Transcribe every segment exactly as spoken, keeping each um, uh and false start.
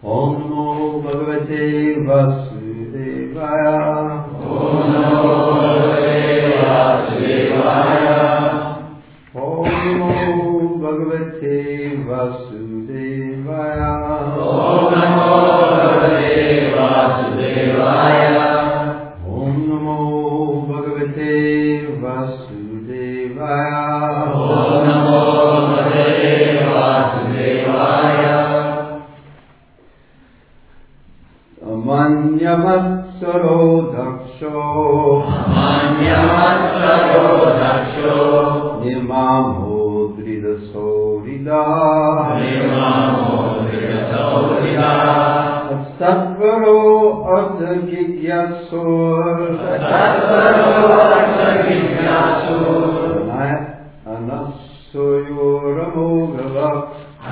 Om Namo Bhagavate Vasudevaya. Om Namo Bhagavate Vasudevaya. Om Namo Bhagavate Vasudevaya. Om Namo Bhagavate Vasudevaya. Om Namo Bhagavate Vasudevaya. Om Namo Bhagavate Vasudevaya. Amanyamatsaro daksho. Amanyamatsaro daksho. Nimamo dridasorida. Nimamo dridasorida. Satvaro adagyagyasur. Satvaro adagyagyasur. Anasuyoramogavak.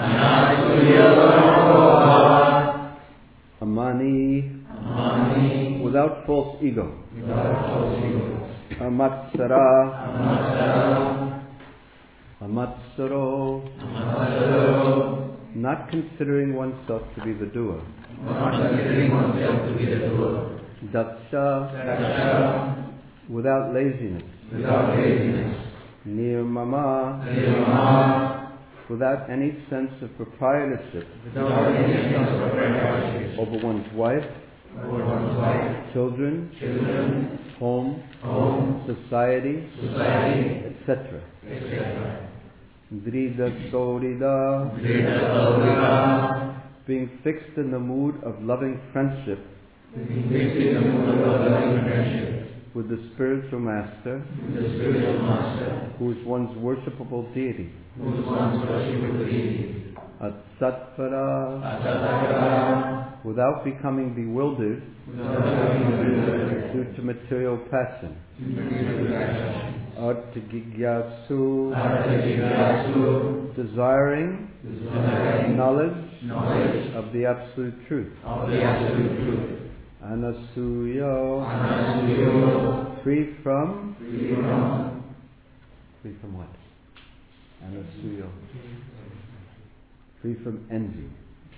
Anasuyoramogavak. Amani. Amani. Without false ego. Without false ego. Amatsara. Amatsara. Amatsaro. Amatsaro. Not considering oneself to be the doer. Not considering oneself to be the doer. Daksha. Daksha. Without laziness. Without laziness. Nirmama. Nirmama. Without any sense of proprietorship. Without any sense of proprietorship. Over one's wife. Over one's wife. Children. Children. Home. Home. Society. Society. et cetera. et cetera. Drida Sorida. Drida Sorida. Being fixed in the mood of loving friendship. Being fixed in the mood of loving friendship. With the spiritual master. With the spiritual master. Who is one's worshipable deity. Who is one's worshipable deity. Atsattvara. Atsattvara. Without becoming bewildered. Without becoming bewildered. Due to material passion. Due to material passion. Artagigyasu. Artagigyasu. Desiring. Desiring. Knowledge. Knowledge. Of the absolute truth. Of the absolute truth. Anasuyo. Anasuyo. Free from. Free from. Free from what? Anasuyo. Free from envy.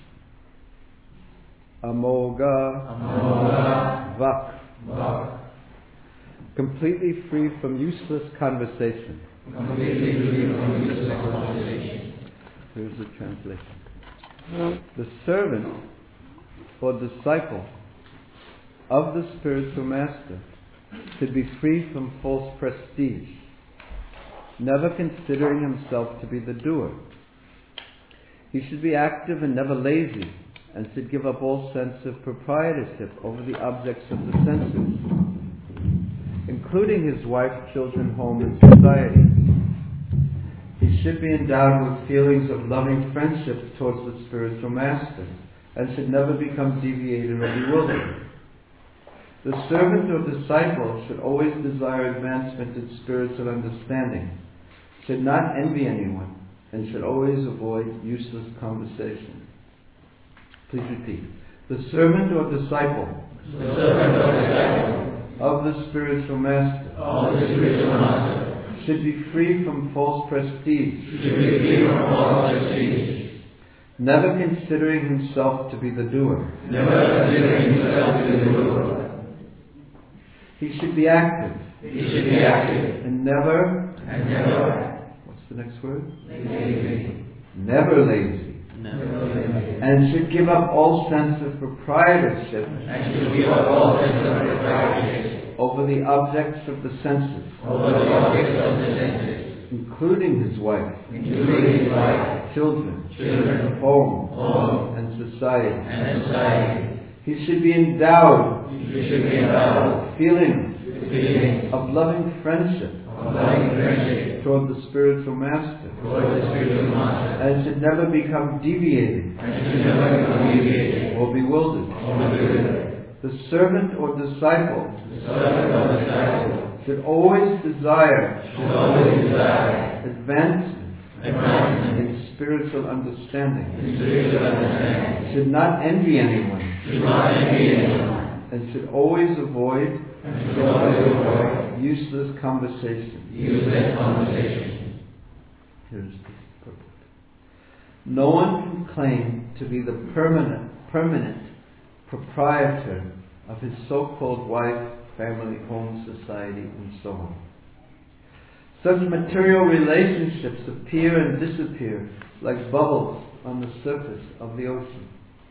Amoga. Amoga. Vak. Vak. Completely free from useless conversation. Completely free from useless conversation. Here's the translation. The servant or disciple of the spiritual master should be free from false prestige, never considering himself to be the doer. He should be active and never lazy, and should give up all sense of proprietorship over the objects of the senses, including his wife, children, home, and society. He should be endowed with feelings of loving friendship towards the spiritual master, and should never become deviated or bewildered. The servant or disciple should always desire advancement in spiritual understanding, should not envy anyone, and should always avoid useless conversation. Please repeat. The servant or disciple, the servant or disciple of the spiritual master, of the spiritual master should be free from false prestige, should be free from false prestige, never considering himself to be the doer. Never considering himself to be the doer. He should be active. He should be active. And never. And never. What's the next word? Lazy. Never lazy. Never lazy. And should give up all sense of proprietorship. And should give up all sense of proprietorship. Over the objects of the senses. Over the objects of the senses. Including his wife. Including his wife. Children. Children. Home. Home. And society. And society. He should be endowed. He should be endowed. Feelings. Feelings. Of loving friendship. Of loving friendship. Toward the spiritual master. Toward the spiritual master. And should never become deviated. And should never become deviated. Or bewildered. Or bewildered. The servant or disciple. The servant or disciple. Should always desire. Should always desire. Advancement. Advancement. In spiritual understanding. In spiritual understanding. Should not envy anyone. Should not envy anyone. And should always avoid. And should always avoid. Useless conversation. Useless conversation. Here's the purport. No one can claim to be the permanent, permanent proprietor of his so-called wife, family, home, society, and so on. Such material relationships appear and disappear like bubbles on the surface of the ocean.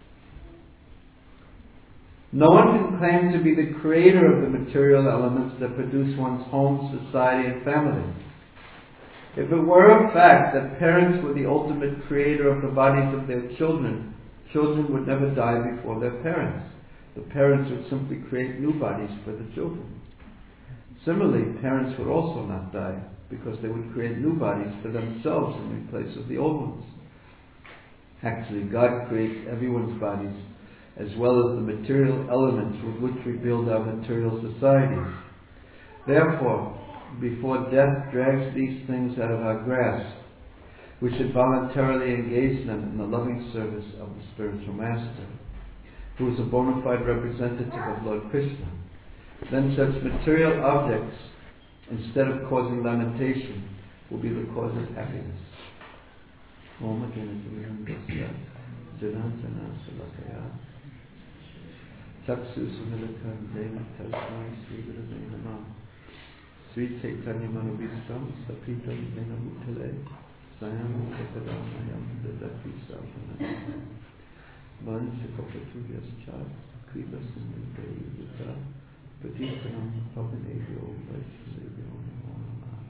No one can claim to be the creator of the material elements that produce one's home, society, and family. If it were a fact that parents were the ultimate creator of the bodies of their children, children would never die before their parents. The parents would simply create new bodies for the children. Similarly, parents would also not die, because they would create new bodies for themselves in place of the old ones. Actually, God creates everyone's bodies as well as the material elements with which we build our material societies. Therefore, before death drags these things out of our grasp, we should voluntarily engage them in the loving service of the spiritual master, who is a bona fide representative of Lord Krishna. Then such material objects, instead of causing lamentation, will be the cause of happiness. Om Adinatayam Dasya Janantana Salakaya Chaksu Sumilakam Dena Tasmai Sri Gurave Namah Sri Chaitanya Manobhistam Sapitam Dena Mutale Sayam Sakadanayam Dadaki Savanayam Vanshakapaturyascha Krivasamudaya Yuta Patitanam Pavanebhyo Vaishnavyo Namo Namah.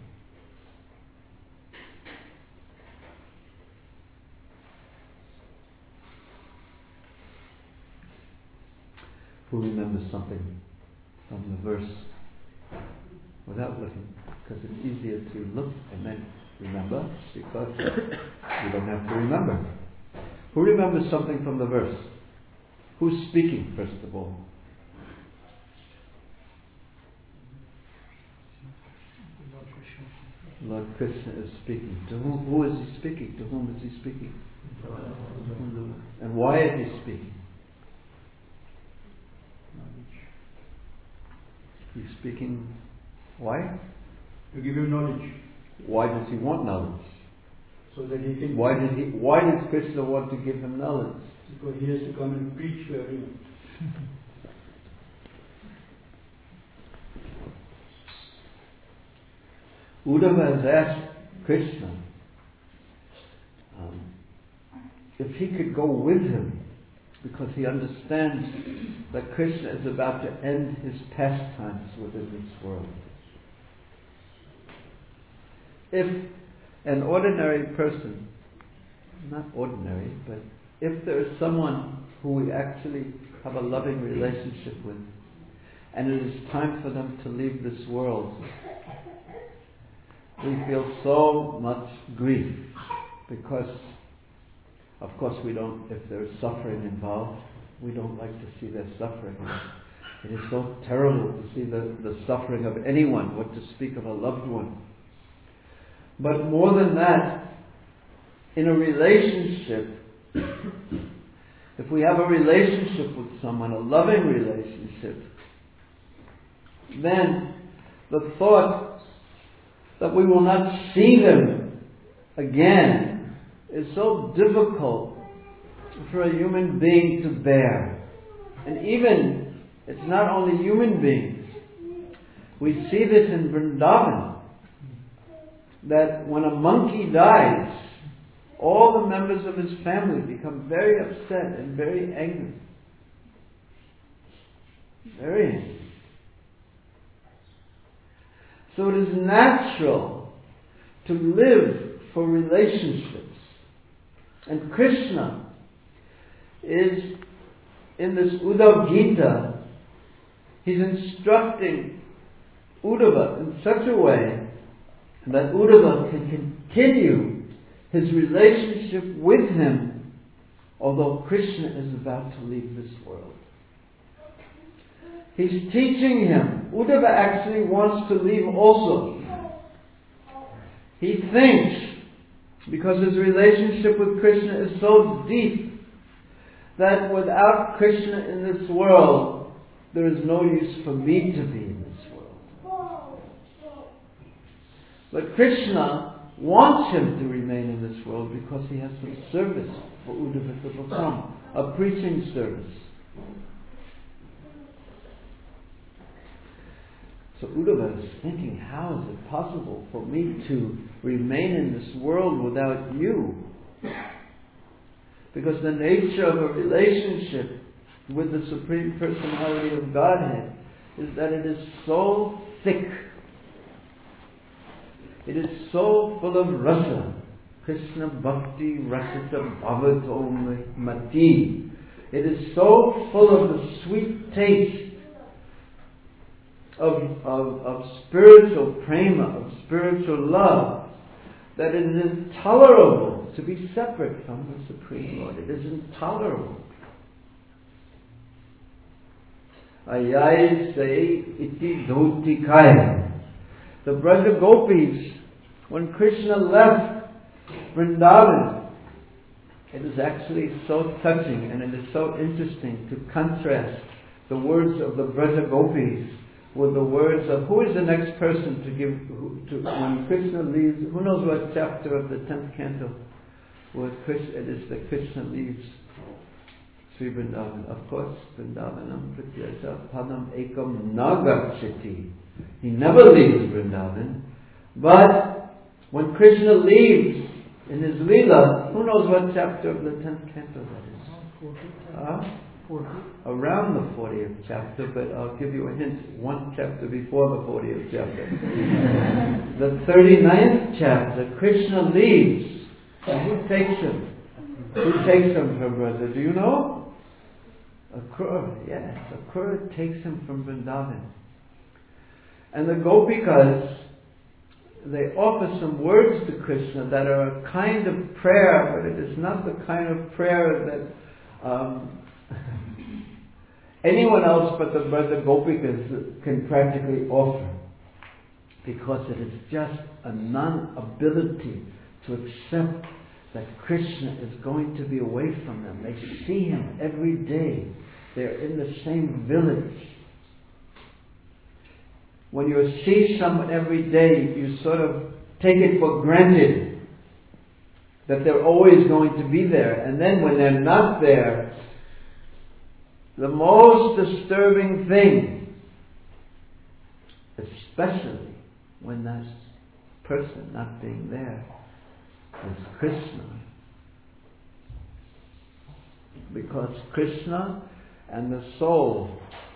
Who remembers something from the verse without looking? Because it's easier to look and then remember, because you don't have to remember. Who remembers something from the verse? Who's speaking, first of all? Lord Krishna is speaking. To whom? Who is he speaking? To whom is he speaking? And why is he speaking? He's speaking. Why? To give him knowledge. Why does he want knowledge? So that he can. Why did he? Why does Krishna want to give him knowledge? Because he has to come and preach to everyone. Uddhava has asked Krishna um, if he could go with him, because he understands that Krishna is about to end his pastimes within this world. If an ordinary person, not ordinary, but if there is someone who we actually have a loving relationship with, and it is time for them to leave this world, we feel so much grief, because of course we don't, if there is suffering involved, we don't like to see their suffering. It is so terrible to see the, the suffering of anyone, what to speak of a loved one. But more than that, in a relationship, if we have a relationship with someone, a loving relationship, then the thought that we will not see them again is so difficult for a human being to bear. And even, it's not only human beings. We see this in Vrindavan, that when a monkey dies, all the members of his family become very upset and very angry. Very angry. So it is natural to live for relationships. And Krishna is, in this Uddhava Gita, he's instructing Uddhava in such a way that Uddhava can continue his relationship with him, although Krishna is about to leave this world. He's teaching him. Uddhava actually wants to leave also. He thinks, because his relationship with Krishna is so deep, that without Krishna in this world, there is no use for me to be in this world. But Krishna wants him to remain in this world because he has some service for Uddhava to perform a preaching service. So Uddhava is thinking, how is it possible for me to remain in this world without you? Because the nature of a relationship with the Supreme Personality of Godhead is that it is so thick. It is so full of rasa. Krishna Bhakti Rasita Bhavato Mati. It is so full of the sweet taste of, of, of spiritual prema, of spiritual love, that it is intolerable to be separate from the Supreme Lord. It is intolerable. Ayai say iti dhoti kaya. The Braja Gopis, when Krishna left Vrindavan, it is actually so touching and it is so interesting to contrast the words of the Braja Gopis with the words of who is the next person to give who, to when Krishna leaves. Who knows what chapter of the tenth canto where Krishna, it is that Krishna leaves Sri Vrindavan. Of course, Vrindavanam pratyasa padam ekam nagachati. He never leaves Vrindavan. But when Krishna leaves in his Leela, who knows what chapter of the tenth canto that is? Uh, around the fortieth chapter, but I'll give you a hint. One chapter before the fortieth chapter. The thirty-ninth chapter, Krishna leaves. And who takes him? Who takes him from brother? Do you know? Akrura, yes. Akrura takes him from Vrindavan. And the Gopikas, they offer some words to Krishna that are a kind of prayer, but it is not the kind of prayer that um, anyone else but the brother Gopikas can practically offer. Because it is just a non-ability to accept that Krishna is going to be away from them. They see him every day. They're in the same village. When you see someone every day, you sort of take it for granted that they're always going to be there. And then when they're not there, the most disturbing thing, especially when that person not being there, is Krishna. Because Krishna and the soul,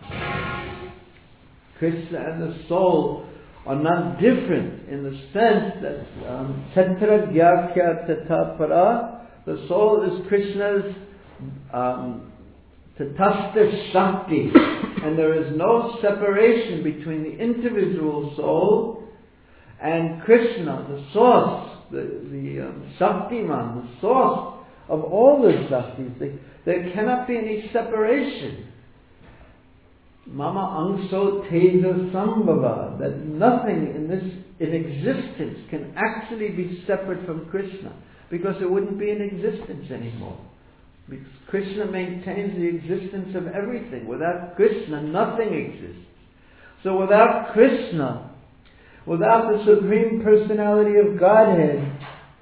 Krishna and the soul are not different in the sense that Tatra Gyakya Tata Para, the soul is Krishna's um, Tatastha Shakti, and there is no separation between the individual soul and Krishna, the source, the, the um, Shaktiman, the source of all the Shaktis. They, there cannot be any separation. Mama Angso Teja Sambhava, that nothing in this in existence can actually be separate from Krishna, because it wouldn't be in existence anymore. Because Krishna maintains the existence of everything. Without Krishna, nothing exists. So without Krishna, without the Supreme Personality of Godhead,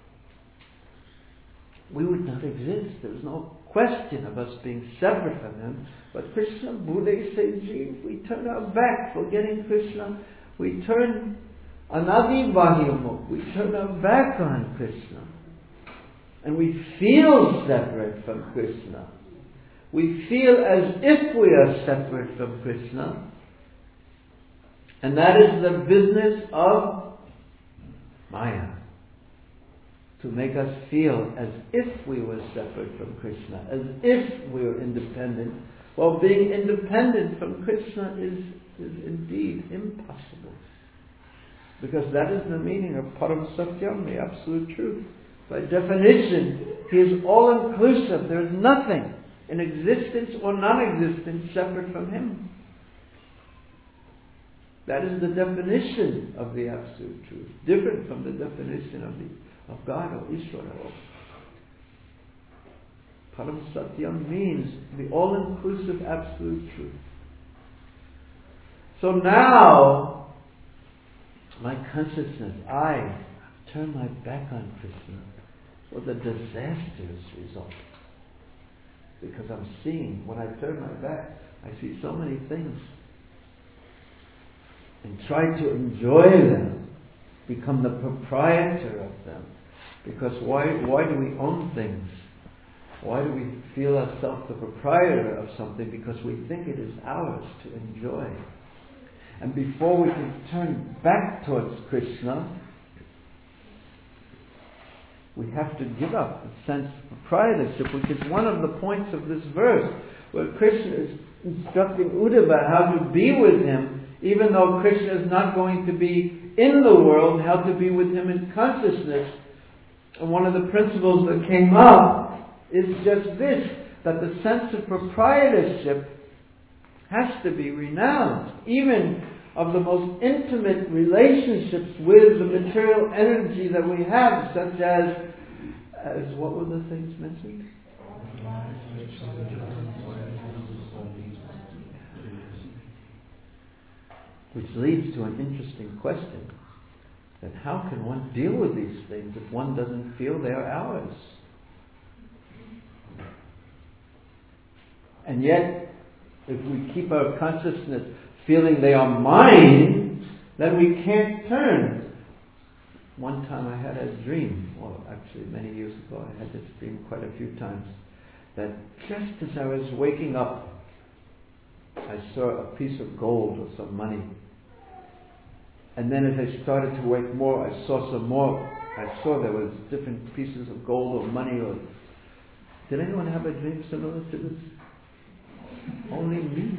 we would not exist. There's no question of us being separate from Him. But Krishna, Buddha says, we turn our back, forgetting Krishna. We turn anadi bahimuk. We turn our back on Krishna. And we feel separate from Krishna. We feel as if we are separate from Krishna. And that is the business of Maya. To make us feel as if we were separate from Krishna, as if we were independent. Well, being independent from Krishna is, is indeed impossible. Because that is the meaning of Param Satyam, the absolute truth. By definition, He is all-inclusive. There is nothing in existence or non-existence separate from Him. That is the definition of the absolute truth, different from the definition of the of God or Ishvara. Param Satyam means the all-inclusive absolute truth. So now, my consciousness, I turn my back on Krishna with a disastrous result. because I'm seeing. When I turn my back, I see so many things. And try to enjoy them, become the proprietor of them. Because why, why do we own things? Why do we feel ourselves the proprietor of something? Because we think it is ours to enjoy. And before we can turn back towards Krishna, we have to give up the sense of proprietorship, which is one of the points of this verse, where Krishna is instructing Uddhava how to be with him, even though Krishna is not going to be in the world, how to be with him in consciousness. And one of the principles that came up is just this, that the sense of proprietorship has to be renounced, even of the most intimate relationships with the material energy that we have, such as, as what were the things mentioned? Which leads to an interesting question, that how can one deal with these things if one doesn't feel they're ours? And yet, if we keep our consciousness feeling they are mine, then we can't turn. One time I had a dream, well actually many years ago I had this dream quite a few times, that just as I was waking up, I saw a piece of gold or some money. And then as I started to wake more, I saw some more. I saw there was different pieces of gold or money. Or did anyone have a dream similar to this? Only me.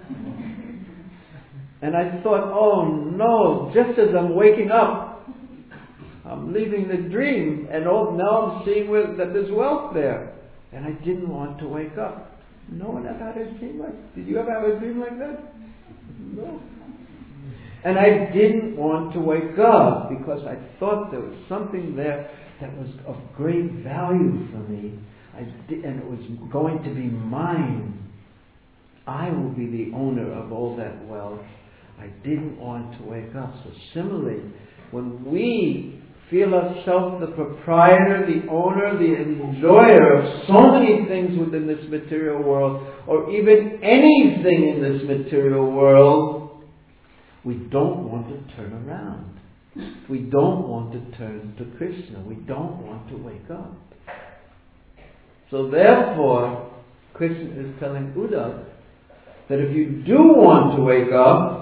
And I thought, oh no, just as I'm waking up, I'm leaving the dream, and oh, now I'm seeing where, that there's wealth there. And I didn't want to wake up. No one ever had a dream like, did you ever have a dream like that? No. And I didn't want to wake up because I thought there was something there that was of great value for me. I did, and it was going to be mine. I will be the owner of all that wealth. I didn't want to wake up. So similarly, when we feel ourselves the proprietor, the owner, the enjoyer of so many things within this material world, or even anything in this material world, we don't want to turn around. We don't want to turn to Krishna. We don't want to wake up. So therefore, Krishna is telling Uddhava that if you do want to wake up,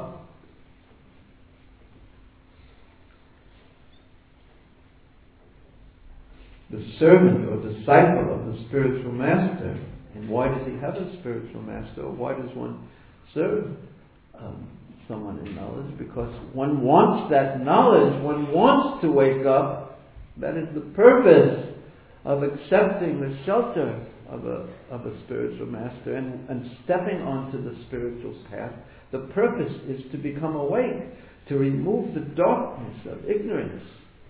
the servant or disciple of the spiritual master, and why does he have a spiritual master, or why does one serve um, someone in knowledge? Because one wants that knowledge, one wants to wake up. That is the purpose of accepting the shelter of a of a spiritual master and, and stepping onto the spiritual path. The purpose is to become awake, to remove the darkness of ignorance.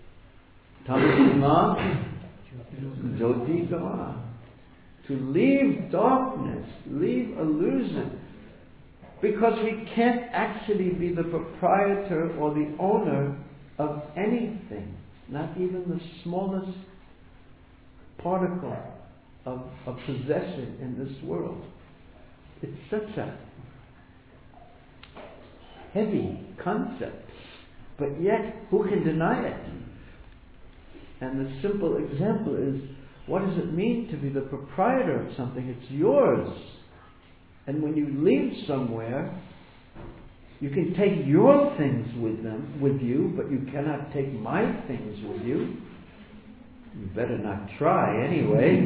Tamasima Jyoti Gama. To leave darkness, leave illusion. Because we can't actually be the proprietor or the owner of anything, not even the smallest particle of, of possession in this world. It's such a heavy concept, but yet who can deny it? And the simple example is, what does it mean to be the proprietor of something? It's yours. And when you leave somewhere, you can take your things with them, with you, but you cannot take my things with you. You better not try anyway.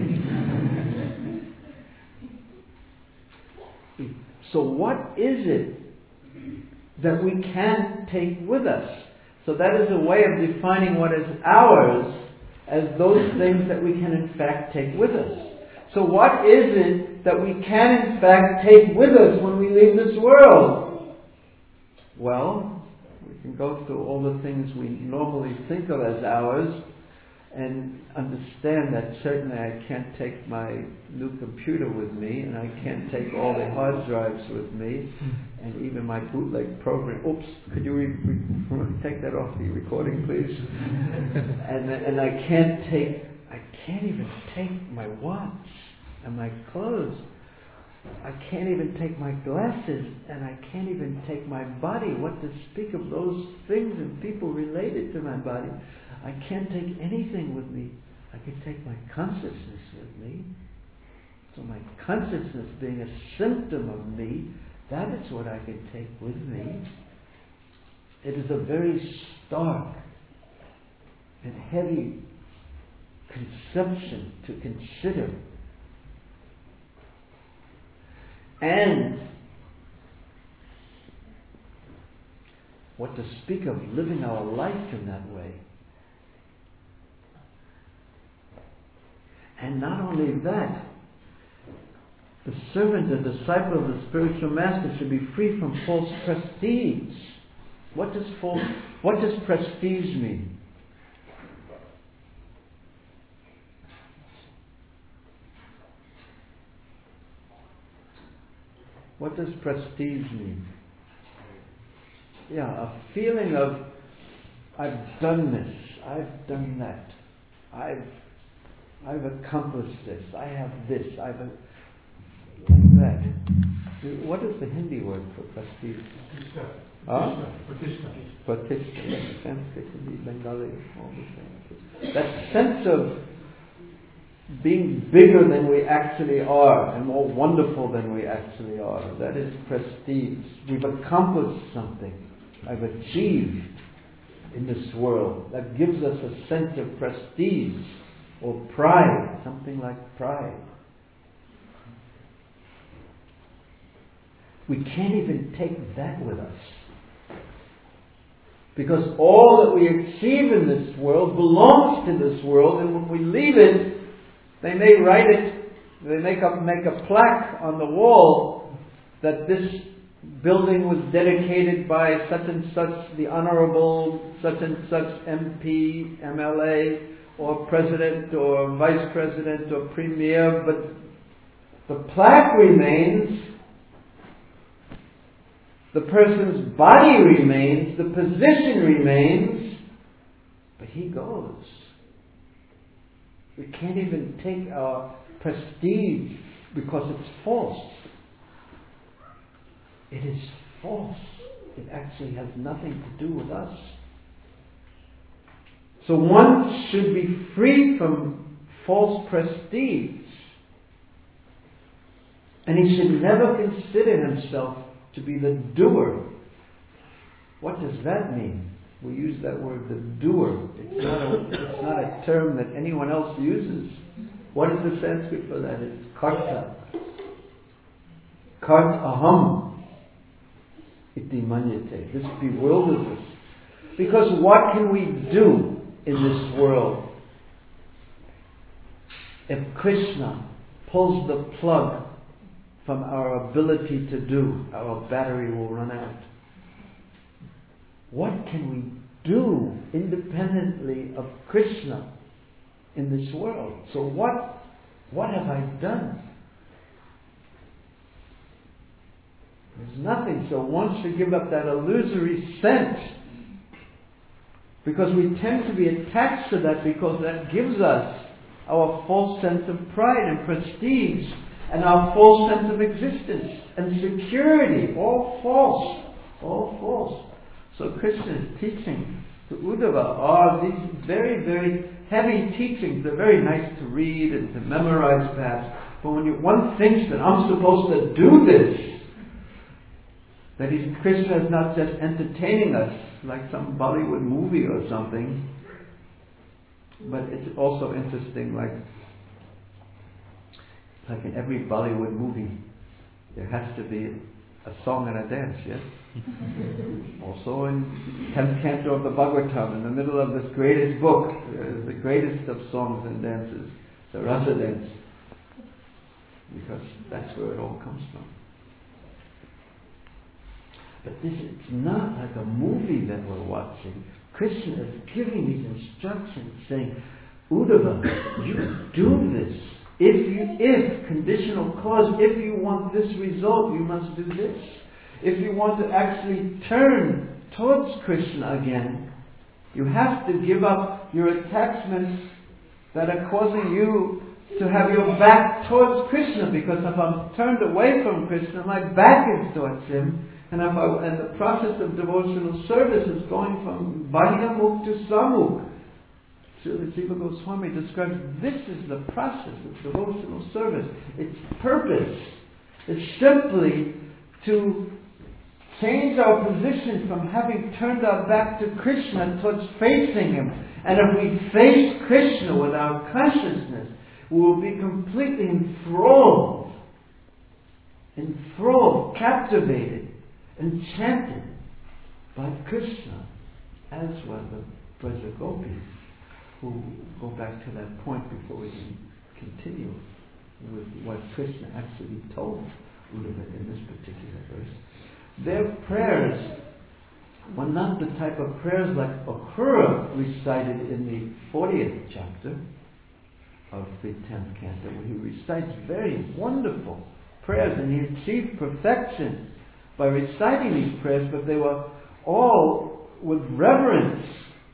So what is it that we can take with us? So that is a way of defining what is ours as those things that we can in fact take with us. So what is it that we can in fact take with us when we leave this world? Well, we can go through all the things we normally think of as ours and understand that certainly I can't take my new computer with me, and I can't take all the hard drives with me, and even my bootleg program. Oops, could you re- re- take that off the recording, please? and and I can't take, I can't even take my watch. and my clothes. I can't even take my glasses, and I can't even take my body. What to speak of those things and people related to my body? I can't take anything with me. I can take my consciousness with me. So my consciousness being a symptom of me, that is what I can take with me. It is a very stark and heavy conception to consider. And what to speak of living our life in that way. And not only that, the servant, the disciple of the spiritual master should be free from false prestige. What does false, what does prestige mean? What does prestige mean? Yeah, a feeling of, I've done this, I've done that, I've I've accomplished this, I have this, I've a, like that. What is the Hindi word for prestige? Pratishtha. Huh? Pratishtha. Pratishtha. Sanskrit, Hindi, Bengali, all the same. That sense of being bigger than we actually are and more wonderful than we actually are. That is prestige. We've accomplished something. I've achieved in this world. That gives us a sense of prestige or pride, something like pride. We can't even take that with us. Because all that we achieve in this world belongs to this world, and when we leave it, they may write it, they make a, make a plaque on the wall that this building was dedicated by such and such, the Honorable such and such M P, M L A, or President, or Vice President, or Premier, but the plaque remains, the person's body remains, the position remains, but he goes. We can't even take our prestige because it's false. It is false. It actually has nothing to do with us. So one should be free from false prestige. And he should never consider himself to be the doer. What does that mean? We use that word, the doer. It's not a, it's not a term that anyone else uses. What is the Sanskrit for that? It's karta. Kart aham iti manyate. This bewilders us. Because what can we do in this world if Krishna pulls the plug from our ability to do? Our battery will run out. What can we do independently of Krishna in this world? So what, what have I done? There's nothing. So one should give up that illusory sense, because we tend to be attached to that, because that gives us our false sense of pride and prestige and our false sense of existence and security. All false. All false. So Krishna's teaching to Uddhava are these very, very heavy teachings. They're very nice to read and to memorize perhaps. But when you, one thinks that I'm supposed to do this, that he's, Krishna is not just entertaining us like some Bollywood movie or something, but it's also interesting, like, like in every Bollywood movie, there has to be a song and a dance, yes? Also in tenth canto of the Bhagavatam, in the middle of this greatest book, uh, the greatest of songs and dances, the Rasa dance, because that's where it all comes from. But this is not like a movie that we're watching. Krishna is giving these instructions, saying, Uddhava, you do this. If you, if, conditional clause, if you want this result, you must do this. If you want to actually turn towards Krishna again, you have to give up your attachments that are causing you to have your back towards Krishna, because if I'm turned away from Krishna, my back is towards him, and if I, and the process of devotional service is going from Bahyamukh to Samukh. Srila Jiva Goswami describes this is the process of devotional service. Its purpose is simply to change our position from having turned our back to Krishna towards facing him. And if we face Krishna with our consciousness, we will be completely enthralled, enthralled, captivated, enchanted by Krishna, as were the Braja Gopis, who go back to that point before we can continue with what Krishna actually told Uddhava in this particular verse. Their prayers were not the type of prayers like Akrura recited in the fortieth chapter of the tenth canto, where he recites very wonderful prayers, and he achieved perfection by reciting these prayers, but they were all with reverence.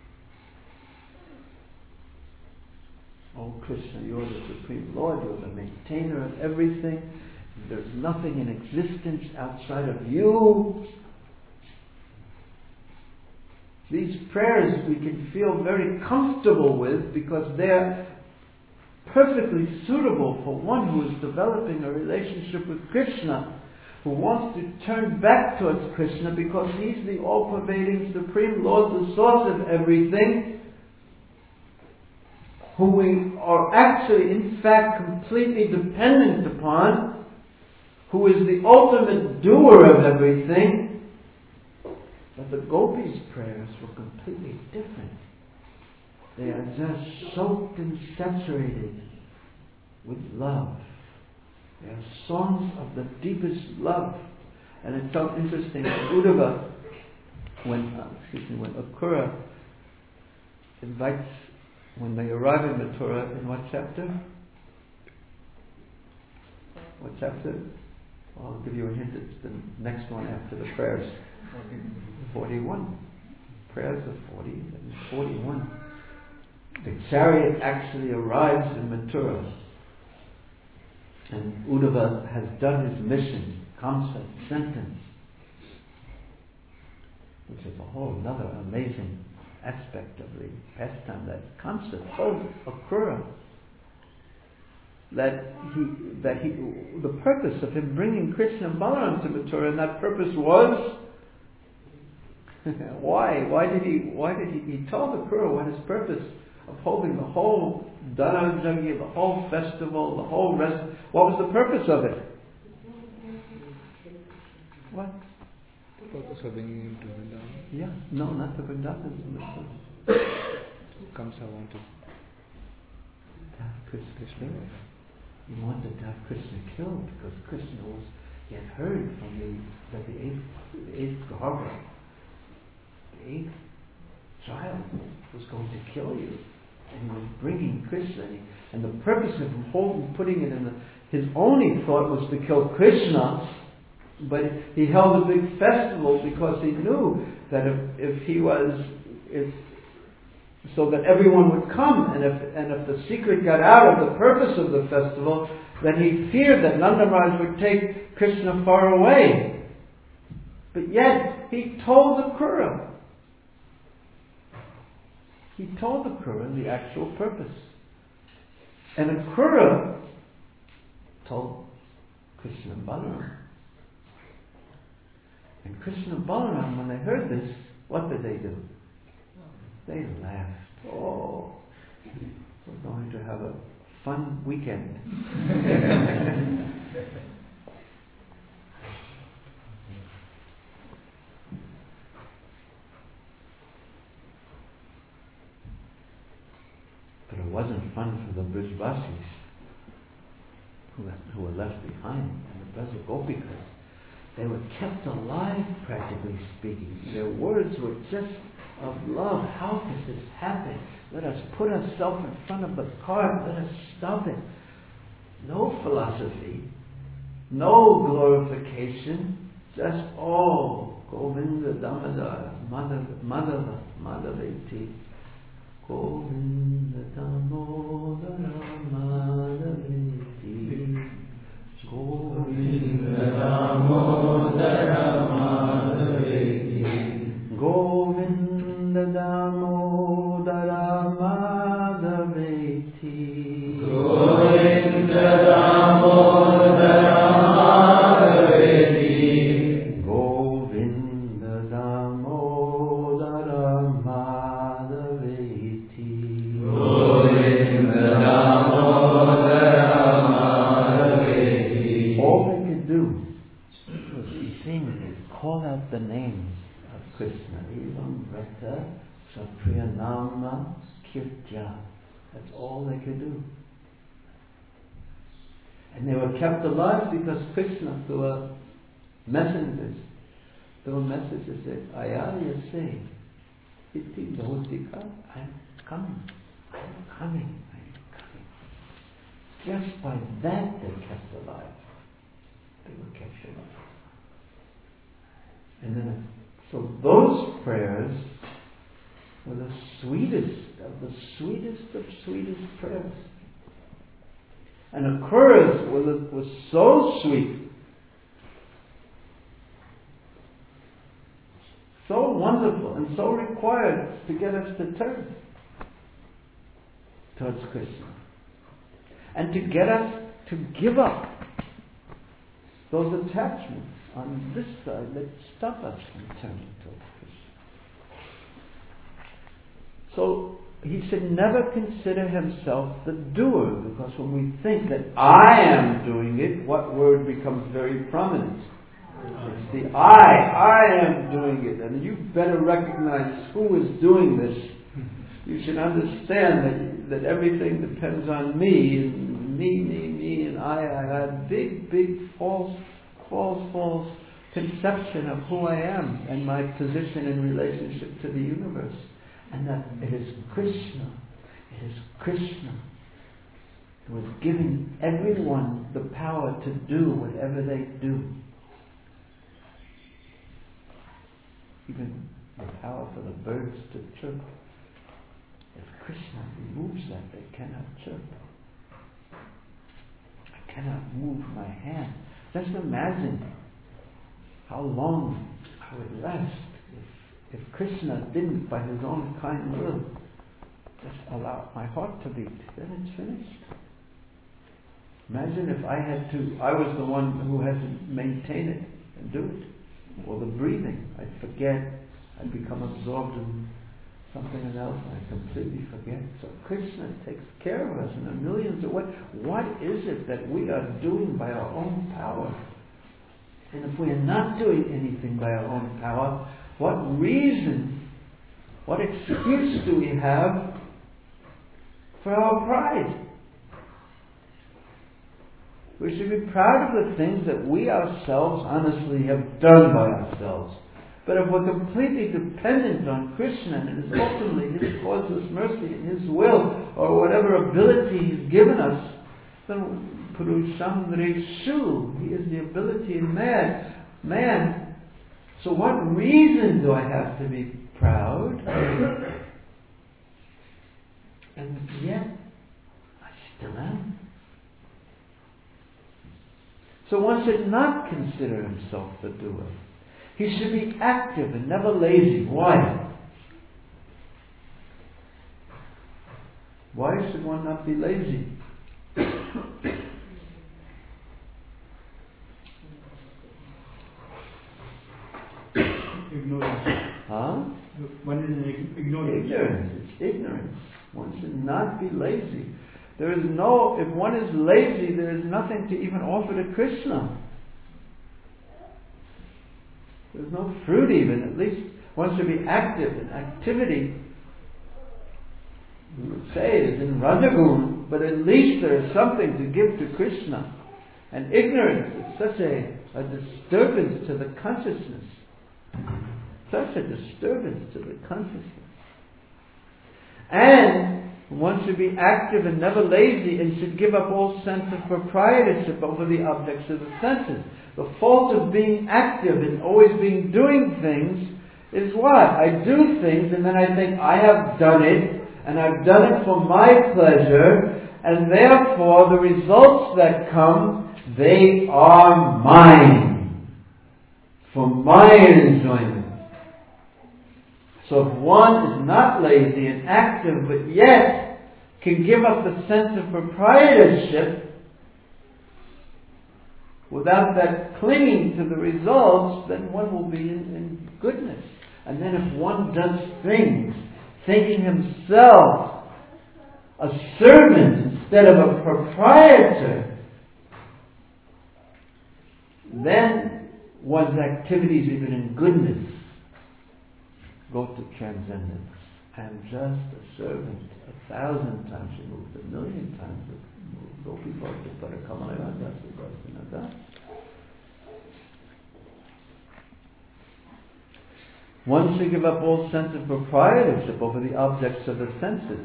Oh Krishna, you're the Supreme Lord, you're the maintainer of everything. There's nothing in existence outside of you. These prayers we can feel very comfortable with because they're perfectly suitable for one who is developing a relationship with Krishna, who wants to turn back towards Krishna because he's the all-pervading Supreme Lord, the source of everything, who we are actually in fact completely dependent upon, who is the ultimate doer of everything. But the gopis' prayers were completely different. They are just soaked and saturated with love. They are songs of the deepest love. And it's so interesting that Uddhava, when, uh, excuse me, when Akrura invites, when they arrive in Mathura, in what chapter? What chapter? Well, I'll give you a hint, it's the next one after the prayers. forty-one. Prayers of forty and forty-one. The chariot actually arrives in Mathura. And Uddhava has done his mission. Kamsa sent him. Which is a whole another amazing aspect of the pastime, that Kamsa told Akrura that he, that he, the purpose of him bringing Krishna and Balaram to Mathura, and that purpose was why? Why did he? Why did he? He told Akrura what his purpose of holding the whole Dhanavajagya, the whole festival, the whole rest. What was the purpose of it? What? The purpose of bringing him to Vrindavan. Yeah, no, not the Vrindavan. Kamsa wanted to have Krishna killed. He wanted to have Krishna killed because Krishna was. He had heard from the that the eighth, the eighth Garba, the eighth child, was going to kill you, and he was bringing Krishna. And, he, and the purpose of him holding, putting it in the, his only thought was to kill Krishna. But he held a big festival because he knew that if, if he was, if so that everyone would come, and if and if the secret got out of the purpose of the festival, then he feared that Nanda Maharaj would take Krishna far away. But yet he told Akrura. He told Akrura the actual purpose, and Akrura told Krishna and Balaram. And Krishna and Balaram, when they heard this, what did they do? They laughed. Oh, we're going to have a fun weekend. But it wasn't fun for the Brijvasis who, who were left behind, and the Braja Gopikas. They were kept alive, practically speaking. Their words were just of love. How could this happen? Let us put ourselves in front of the cart. Let us stop it. No philosophy. No glorification. Just, oh, Govinda Damodara, Madhava, Madhava, Madhaveti. Govinda Damodara, Madhaveti. Govinda Damodara Madhaveti. Govinda Damodara Madhaveti. Govinda Damodara Madhaveti. Govinda Damodara Madhaveti. Govinda Damodara Madhaveti. All they could do was sing, call out the names of Krishna. Evam Vrata Sapriyanama Kirtya. That's all they could do. And they were kept alive because Krishna, through were messengers, there were messages that said, Ayaya say, Iti Bhautika, I'm coming, I'm coming, I'm coming. Just by that they kept alive. They were kept alive. And then, so those prayers were the sweetest of the sweetest of sweetest prayers. And the chorus was, was so sweet, so wonderful, and so required to get us to turn towards Krishna. And to get us to give up those attachments on this side that stop us from turning towards Krishna. So he should never consider himself the doer, because when we think that I am doing it, what word becomes very prominent? It's the I. I am doing it. And you better recognize who is doing this. You should understand that, that everything depends on me, and me, me, me, and I. I have big, big false, false, false conception of who I am and my position in relationship to the universe. And that it is Krishna, it is Krishna who is giving everyone the power to do whatever they do. Even the power for the birds to chirp. If Krishna removes that, they cannot chirp. I cannot move my hand. Just imagine how long I would last if Krishna didn't, by his own kind will, just allow my heart to beat. Then it's finished. Imagine if I had to, I was the one who had to maintain it and do it. Or the breathing. I'd forget. I'd become absorbed in something else and I completely forget. So Krishna takes care of us in a millions of ways. What is it that we are doing by our own power? And if we are not doing anything by our own power, what reason, what excuse do we have for our pride? We should be proud of the things that we ourselves honestly have done by ourselves. But if we're completely dependent on Krishna and it is ultimately His causeless mercy and His will or whatever ability He's given us, then Purusham Reshu, He is the ability in man. Man. So what reason do I have to be proud? And yet, I still am. So one should not consider himself the doer. He should be active and never lazy. Why? Why should one not be lazy? Ignorance. Huh? One is ignorance. Ignorance. It's ignorance. One should not be lazy. There is no, if one is lazy, there is nothing to even offer to Krishna. There's no fruit even. At least one should be active in activity. We would say it is in Rajagun, but at least there is something to give to Krishna. And ignorance is such a, a disturbance to the consciousness. Such a disturbance to the consciousness. And one should be active and never lazy and should give up all sense of proprietorship over the objects of the senses. The fault of being active and always being doing things is what? I do things and then I think I have done it and I've done it for my pleasure and therefore the results that come they are mine, for my enjoyment. So if one is not lazy and active, but yet can give up the sense of proprietorship, without that clinging to the results, then one will be in, in goodness. And then if one does things thinking himself a servant instead of a proprietor, then one's activities, even in goodness, go to transcendence. I am just a servant. A thousand times removed, a million times removed. One should give up all sense of proprietorship over the objects of the senses,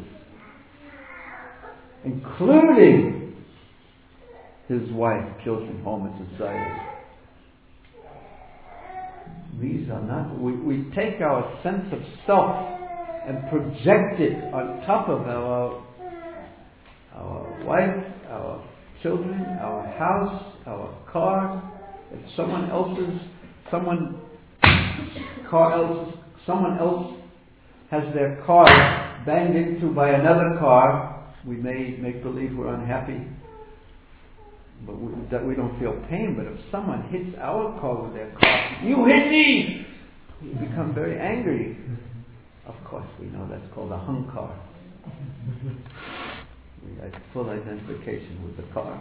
including his wife, children, home, and society. These are not, we, we take our sense of self and project it on top of our our wife, our children, our house, our car. If someone else's, someone car else, someone else has their car banged into by another car, we may make believe we're unhappy, but we, that we don't feel pain. But if someone hits our car with their car, you hit me, we become very angry. Of course, we know that's called a hunkar. We had full identification with the car.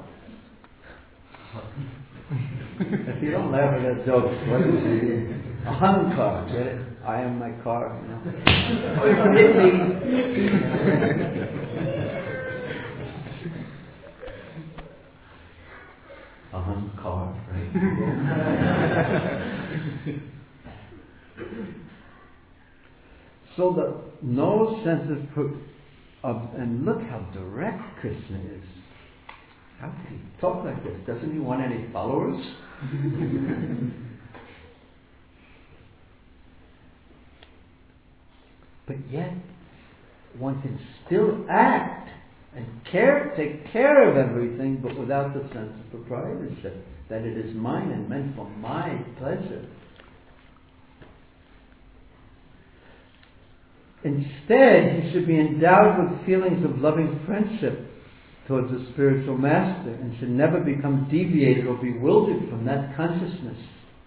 If you don't laugh at that joke, what is it? A hunkar, get it? I am my car, you know. Oh, you hit me. A hunkar, right? So the no sense of, pro- of, and look how direct Krishna is. How can he talk like this? Doesn't he want any followers? But yet, one can still act and care, take care of everything, but without the sense of proprietorship, that it is mine and meant for my pleasure. Instead, he should be endowed with feelings of loving friendship towards the spiritual master and should never become deviated or bewildered from that consciousness.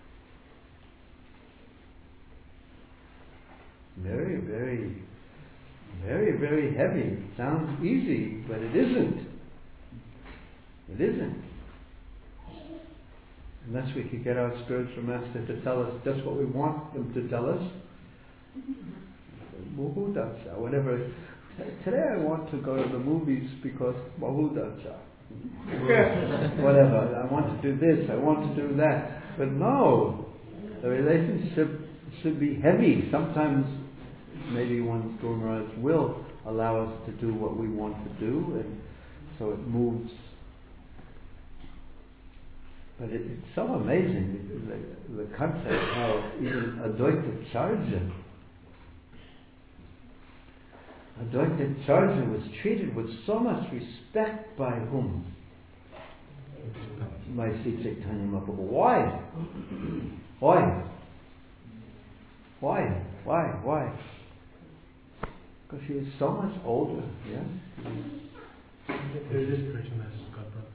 Very, very, very, very heavy. It sounds easy, but it isn't. It isn't. Unless we could get our spiritual master to tell us just what we want them to tell us. Mohudacha, whatever. Today I want to go to the movies because Mohudacha. Whatever. I want to do this, I want to do that. But no, the relationship should be heavy. Sometimes maybe one's Guru Maharaj will allow us to do what we want to do, and so it moves. But it, it's so amazing, the, the concept how even Advaita Charya Advaita Charya was treated with so much respect by whom? By Sri Chaitanya Mahaprabhu. Why? Why? Why? Why? Why? Because he was so much older, yeah? There is spiritual master, Godbrother.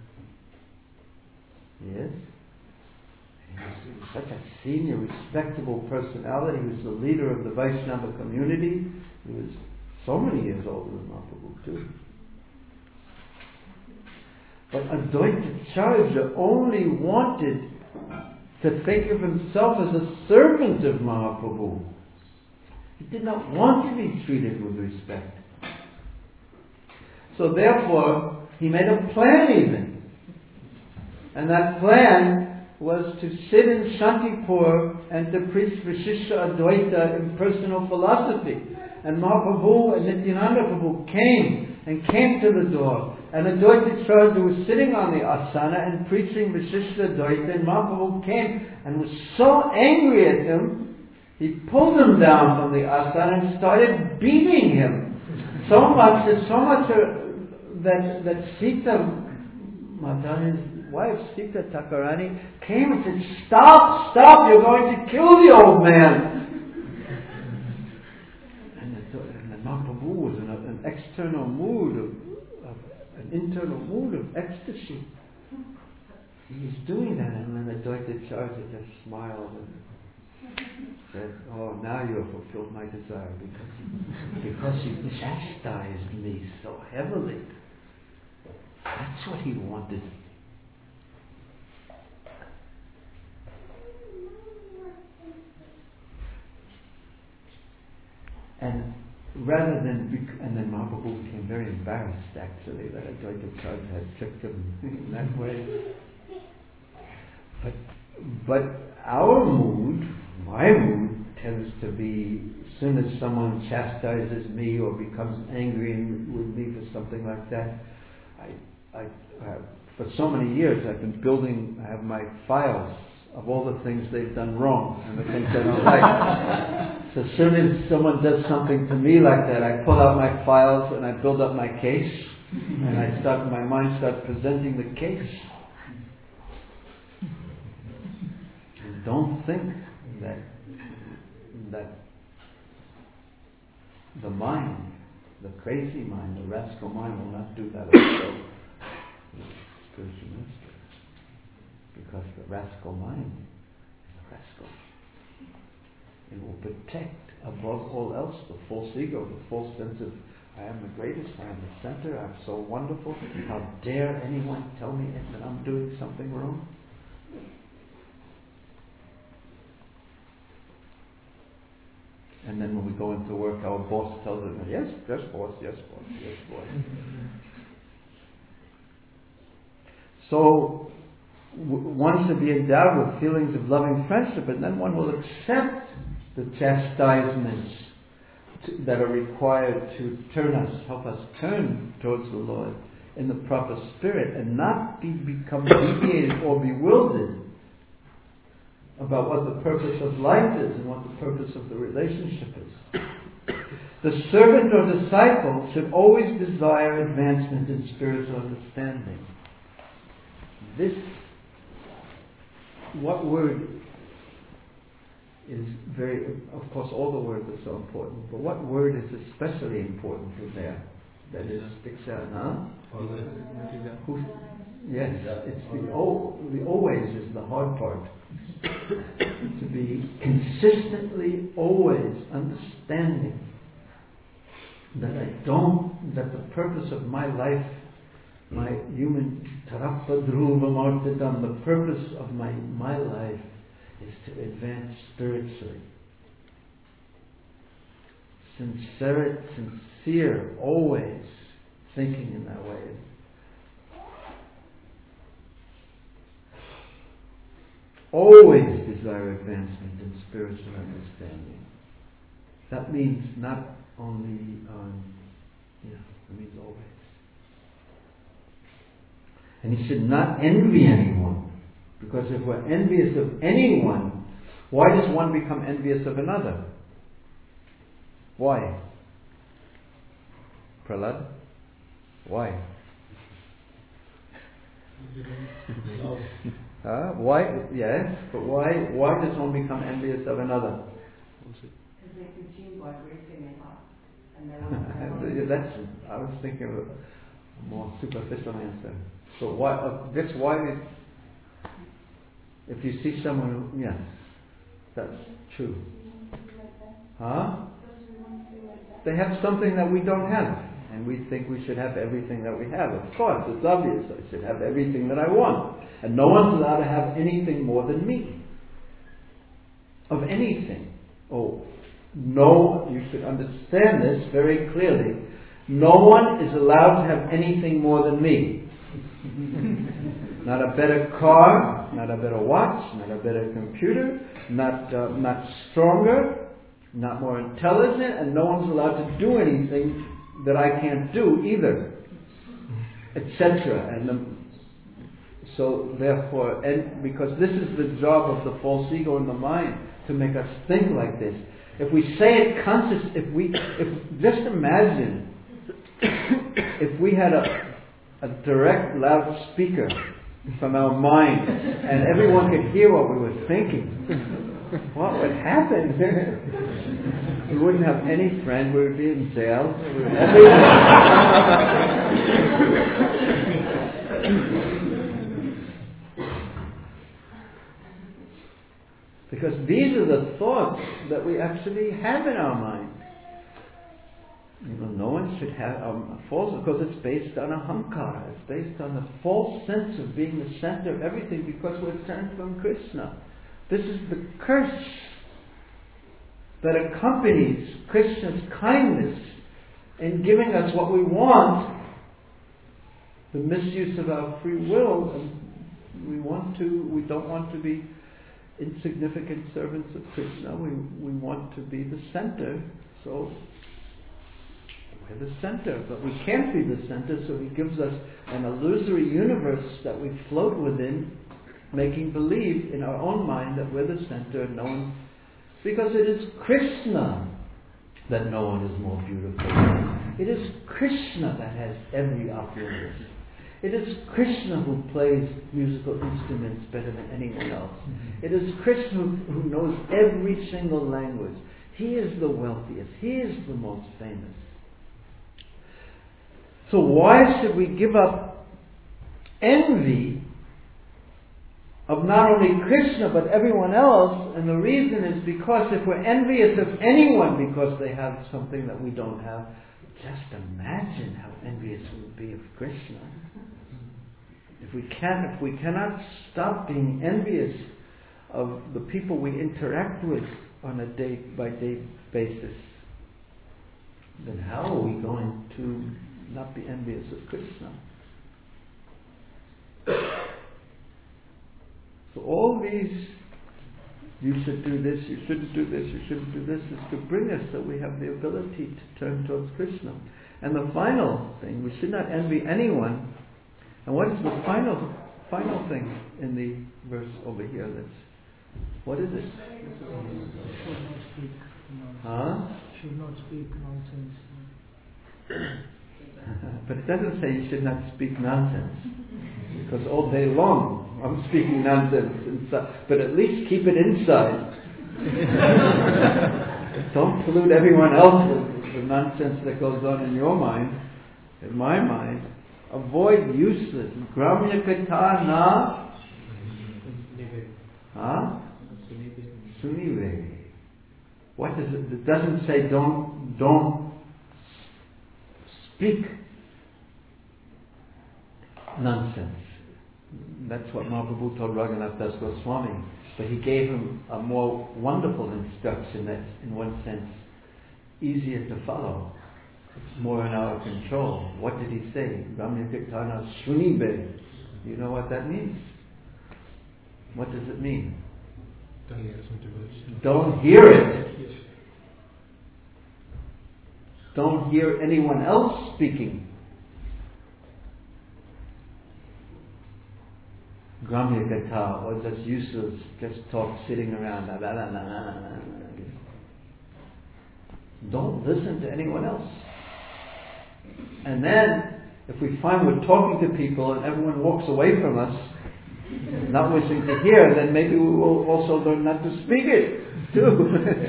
Yes? He was, he was such a senior, respectable personality. He was the leader of the Vaishnava community. He was so many years older than Mahaprabhu too. But Advaita Charya only wanted to think of himself as a servant of Mahaprabhu. He did not want to be treated with respect. So therefore, he made a plan even. And that plan was to sit in Shantipur and to preach Vishishta Advaita impersonal philosophy. And Mahaprabhu and Nityananda Prabhu came and came to the door. And Advaita Charya was sitting on the asana and preaching Vishishta Advaita. And Mahaprabhu came and was so angry at him, he pulled him down from the asana and started beating him. So much, so much uh, that, that Sita, Mata, his wife, Sita Thakurani, came and said, stop, stop, you're going to kill the old man. and, the, and the Mahaprabhu was in a, an external mood, of, of an internal mood of ecstasy. He was doing that, and then the Advaita Acharya just smiled and said, oh, now you have fulfilled my desire because, because you chastised me so heavily. That's what he wanted. And rather than, and then Mahaprabhu became very embarrassed actually that Advaita Acharya had tricked him in that way. But, but our mood, my mood, tends to be, as soon as someone chastises me or becomes angry with me for something like that, I, I, uh, for so many years I've been building, I have my files of all the things they've done wrong and the things I don't like. So as soon as someone does something to me like that, I pull out my files and I build up my case, and I start, my mind starts presenting the case. And don't think that that the mind, the crazy mind, the rascal mind will not do that also. Spiritual ministry. Because the rascal mind is a rascal. It will protect above all else the false ego, the false sense of I am the greatest, I am the center, I'm so wonderful. How dare anyone tell me that I'm doing something wrong? And then when we go into work, our boss tells us, yes, yes, boss, yes, boss, yes, boss. So, w- one should be endowed with feelings of loving friendship, and then one will accept the chastisements to, that are required to turn us, help us turn towards the Lord in the proper spirit, and not be become deviated or bewildered about what the purpose of life is and what the purpose of the relationship is. The servant or disciple should always desire advancement in spiritual understanding. This, what word is very, of course all the words are so important, but what word is especially important in there that it sticks out, huh? Who, yes, it's the, o, the always is the hard part. To be consistently always understanding that I don't, that the purpose of my life, my human tarappadruvamartidam, the purpose of my, my life is to advance spiritually. Sincere, sincere, always thinking in that way. Always desire advancement in spiritual understanding. That means not only, um, yeah, it means always. And he should not envy anyone. Because if we're envious of anyone, why does one become envious of another? Why? Prahlad? Why? Uh, why? Yes, but why? Why does one become envious of another? Because they consume by breathing in us, and they want That's. I was thinking of a more superficial answer. So why? Uh, this why? Is, if you see someone, who, yes, that's true. Huh? They have something that we don't have, and we think we should have everything that we have. Of course, it's obvious. I should have everything that I want. And no one's allowed to have anything more than me. Of anything. Oh, no, you should understand this very clearly. No one is allowed to have anything more than me. Not a better car, not a better watch, not a better computer, not uh, not stronger, not more intelligent, and no one's allowed to do anything that I can't do either, et cetera. And the, so therefore, and because this is the job of the false ego in the mind, to make us think like this. If we say it conscious, if we, if just imagine, if we had a a direct loudspeaker from our mind, and everyone could hear what we were thinking, what would happen? We wouldn't have any friend. We would be in jail. Because these are the thoughts that we actually have in our mind. You know, no one should have um, a false, because it's based on ahankara. It's based on the false sense of being the center of everything because we're turned from Krishna. This is the curse that accompanies Krishna's kindness in giving us what we want, the misuse of our free will, and we want to, we don't want to be insignificant servants of Krishna. We we want to be the center, so we're the center, but we can't be the center, so he gives us an illusory universe that we float within, making believe in our own mind that we're the center and no one, because it is Krishna that no one is more beautiful. It is Krishna that has every opulence. It is Krishna who plays musical instruments better than anyone else. Mm-hmm. It is Krishna who, who knows every single language. He is the wealthiest. He is the most famous. So why should we give up envy of not only Krishna but everyone else? And the reason is because if we're envious of anyone because they have something that we don't have, just imagine how envious we would be of Krishna. If we can, if we cannot stop being envious of the people we interact with on a day-by-day basis, then how are we going to not be envious of Krishna? So all these, you should do this, you shouldn't do this, you shouldn't do this, is to bring us so we have the ability to turn towards Krishna. And the final thing, we should not envy anyone. And what is the final final thing in the verse over here? That's, what is it? Should not speak nonsense. Huh? Should not speak nonsense. But it doesn't say you should not speak nonsense. Because all day long I'm speaking nonsense inside. But at least keep it inside. Don't pollute everyone else with the nonsense that goes on in your mind, in my mind. Avoid useless. Gramya kata na. Huh? Sunive. What does it? It doesn't say don't don't speak nonsense. That's what Mahaprabhu told Raghunath Das Goswami. But he gave him a more wonderful instruction that's, in one sense, easier to follow. It's more in our control. What did he say? Ramya Kirtana Shunibe. You know what that means? What does it mean? Don't hear it. Don't hear anyone else speaking. Gramya Gata, or just useless, just talk sitting around. Blah, blah, blah, blah, blah. Don't listen to anyone else. And then, if we find we're talking to people and everyone walks away from us, not wishing to hear, then maybe we will also learn not to speak it too.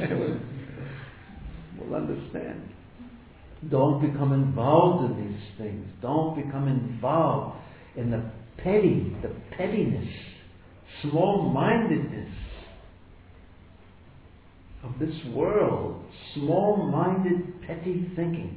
We'll understand. Don't become involved in these things. Don't become involved in the petty, the pettiness, small-mindedness of this world. Small-minded, petty thinking.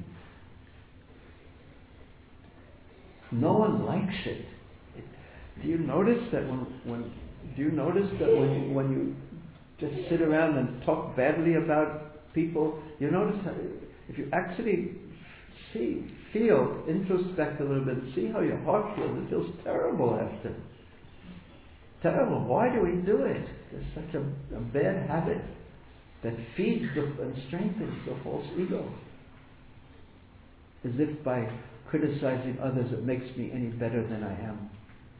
No one likes it. it. Do you notice that when, when do you notice that when you, when you just sit around and talk badly about people, you notice how, if you actually see, feel, introspect a little bit, see how your heart feels. It feels terrible after. Terrible. Why do we do it? It's such a, a bad habit that feeds the, and strengthens the false ego. As if by criticizing others it makes me any better than I am.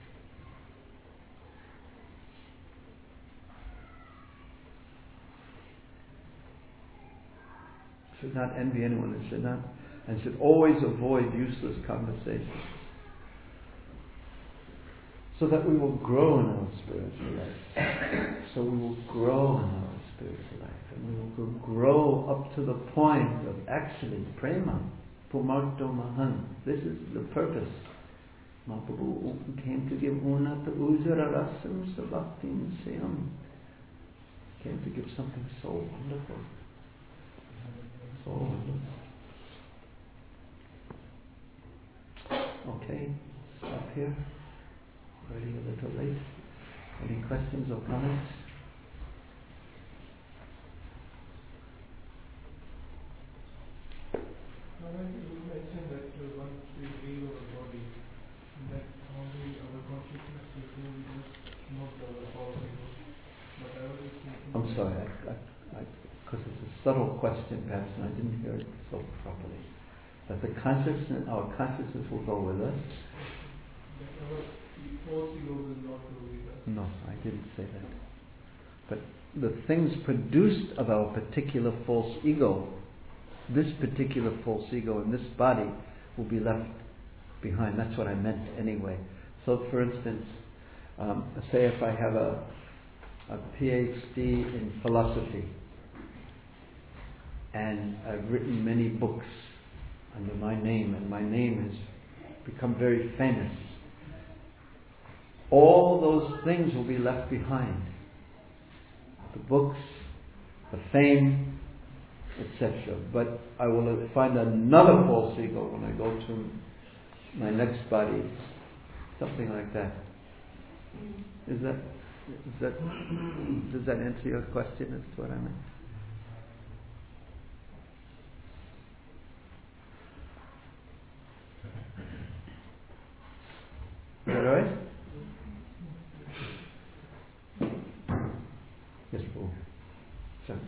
Should not envy anyone, and should not, and should always avoid useless conversations. so that we will grow in our spiritual life. So we will grow in our spiritual life, and we will grow up to the point of actually prema, pumarto mahan. This is the purpose. Mahaprabhu came to give unata ujara rasam sabhaktin siyam. Came to give something so wonderful. So wonderful. Okay, stop here. Already a little late. Any questions or comments? You mentioned that uh, once we leave our body, that only our consciousness will go with us, not our power. But I was thinking. I'm sorry, because it's a subtle question perhaps, and I didn't hear it so properly. That the consciousness, our consciousness will go with us. That our false ego will not go with us. No, I didn't say that. But the things produced of our particular false ego, this particular false ego in this body, will be left behind. That's what I meant anyway. So, for instance, um, say if I have a, a PhD in philosophy, and I've written many books under my name, and my name has become very famous. All those things will be left behind. The books, the fame, et cetera. But I will find another false ego when I go to my next body. Something like that. Is that, is that, does that answer your question as to what I meant? Is that alright? Yes, Paul. Sure.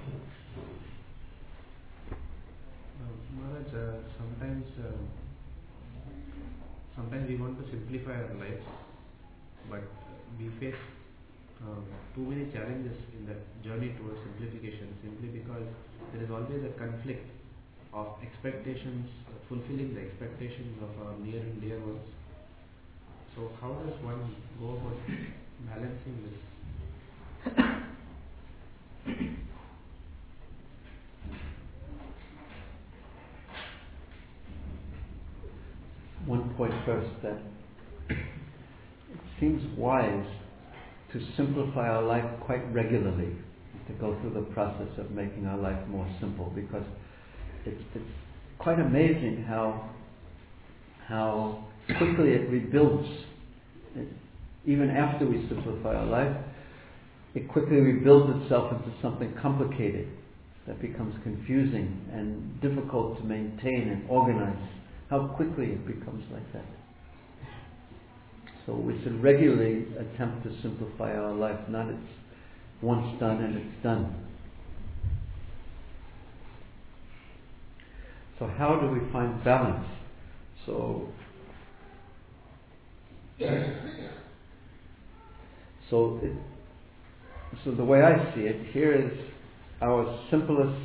Uh, Maharaj, uh, sometimes uh, sometimes we want to simplify our lives, but we face uh, too many challenges in that journey towards simplification, simply because there is always a conflict of expectations, fulfilling the expectations of our near and dear ones. So how does one go about balancing this? One point first, that it seems wise to simplify our life quite regularly, to go through the process of making our life more simple, because it's, it's quite amazing how how quickly it rebuilds. It, even after we simplify our life, it quickly rebuilds itself into something complicated that becomes confusing and difficult to maintain and organize. How quickly it becomes like that. So we should regularly attempt to simplify our life, not it's once done and it's done. So how do we find balance? So so it, so the way I see it, here is our simplest